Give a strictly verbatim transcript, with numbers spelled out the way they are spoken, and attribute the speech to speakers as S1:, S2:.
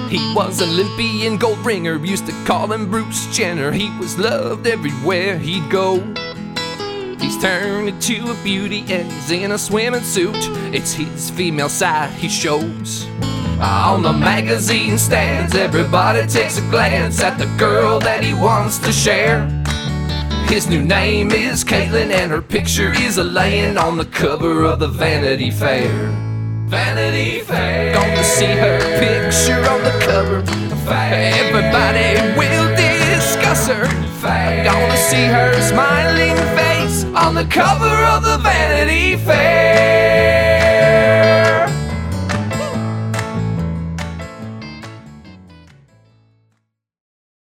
S1: He was Olympian gold ringer, used to call him Bruce Jenner. He was loved everywhere he'd go. He's turned into a beauty as in a swimming suit. It's his female side he shows. On the magazine stands, everybody takes a glance at the girl that he wants to share. His new name is Caitlin, and her picture is a laying on the cover of the Vanity Fair. Vanity Fair. Gonna see her picture on the cover. Fair. Everybody will discuss her. Fair. Gonna see her smiling face on the cover of the Vanity Fair.